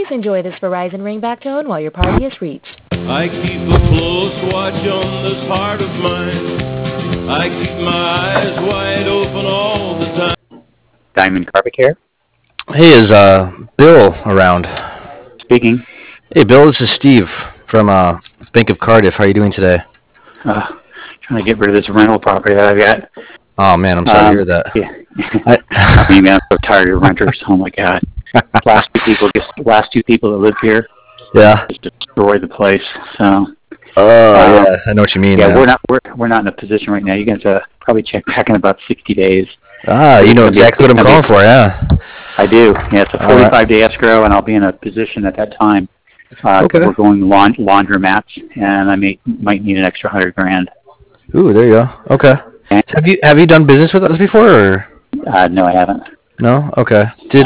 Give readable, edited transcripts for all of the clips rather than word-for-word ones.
enjoy this Verizon ringback tone while your party is reached. I keep a close watch on this heart of mine. I keep my eyes wide open all the time. Diamond Carpet Care. Hey, is Bill around? Speaking. Hey, Bill, this is Steve from Bank of Cardiff. How are you doing today? Trying to get rid of this rental property that I've got. Oh, man, I'm sorry to hear that. Yeah. I mean, I'm so tired of renters. Oh, my God. Last two people that live here Yeah. just destroyed the place. So. Yeah, I know what you mean. Yeah, man. we're not in a position right now. You guys probably check back in about 60 days. You know exactly what I'm calling for, yeah. I do. Yeah, it's a 45-day escrow, and I'll be in a position at that time. Okay. We're going laundromats, and I might need an extra $100,000. Ooh, there you go. Okay. And, Have you done business with us before? Or? No, I haven't. No. Okay. Did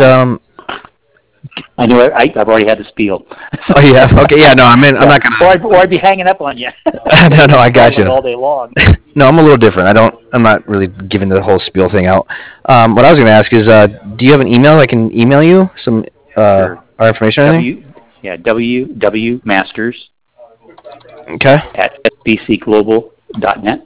I knew I've already had the spiel. Oh yeah. Okay. Yeah. No. I'm not gonna. Or I'd be hanging up on you. No. I got you. All day long. No, I'm a little different. I'm not really giving the whole spiel thing out. What I was gonna ask is, do you have an email I can email you some Sure. our information? Or anything? W Masters Okay. at sbcglobal.net.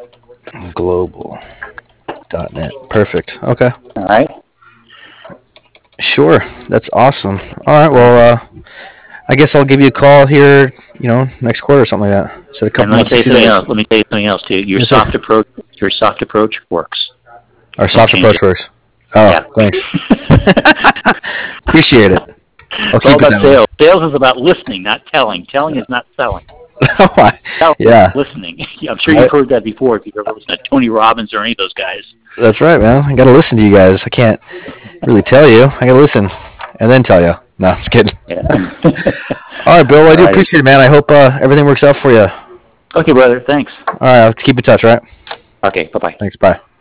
Global.net. Perfect. Okay. All right. Sure. That's awesome. All right. Well, I guess I'll give you a call here, next quarter or something like that. So a couple And let me months. tell you something else. Let me tell you something else too. Your Yes, sir. soft approach works. Our soft Change approach it. works. Oh, Yeah. thanks. Appreciate it. I'll It's all keep it about that way. sales. Sales is about listening, not telling. Telling is not selling. Selling Yeah. is listening. I'm sure you've heard that before if you've ever listened to Tony Robbins or any of those guys. That's right, man. I got to listen to you guys. I can't really tell you. I got to listen and then tell you. No, just kidding. Yeah. All right, Bill. I do All right. appreciate it, man. I hope everything works out for you. Okay, brother. Thanks. All right. I'll keep in touch, all right? Okay. Bye-bye. Thanks. Bye.